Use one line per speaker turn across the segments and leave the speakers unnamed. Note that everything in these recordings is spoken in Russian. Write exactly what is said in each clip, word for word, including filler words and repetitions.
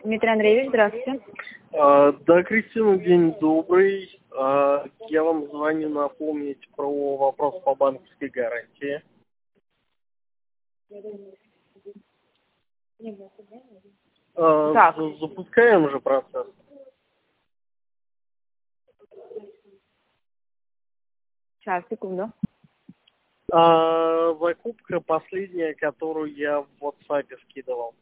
Дмитрий Андреевич, здравствуйте.
А, да, Кристина, день добрый. А, я вам звоню напомнить про вопрос по банковской гарантии. А,
Так.
за- запускаем же процесс.
Сейчас, секунду.
А, закупка последняя, которую я в WhatsApp скидывал.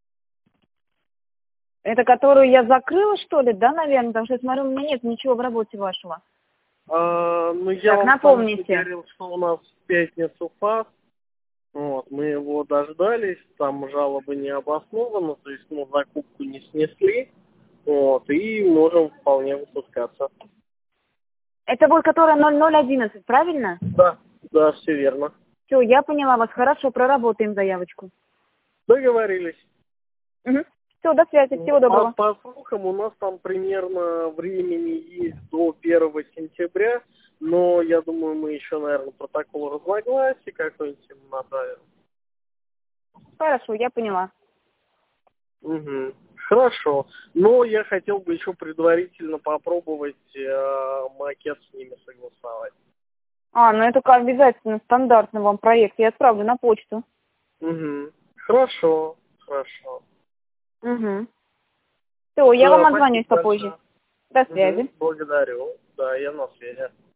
Это которую я закрыла, что ли, да, наверное? Потому что я смотрю, у меня нет ничего в работе вашего.
А, ну, я
Так,
вам там
напомните.
говорил, что у нас в пятницу ФАС. Вот, мы его дождались, там жалобы не обоснованы, то есть мы закупку не снесли, вот, и можем вполне выпускаться.
Это вот которая ноль ноль одиннадцать, правильно?
Да, да, все верно.
Все, я поняла вас. Хорошо, проработаем заявочку.
Договорились.
Угу. Все, до связи. Всего доброго.
По, по слухам, у нас там примерно времени есть до первого сентября, но я думаю, мы еще, наверное, протокол разногласий какой-нибудь им направим.
Хорошо, я поняла.
Угу. Хорошо. Но я хотел бы еще предварительно попробовать э, макет с ними согласовать.
А, ну это как обязательно стандартный вам проект. Я отправлю на почту.
Угу. Хорошо, хорошо.
Угу. Все, я
Да,
вам отзвонюсь
спасибо
попозже.
большое.
До
Угу.
связи.
Благодарю. Да, я на связи.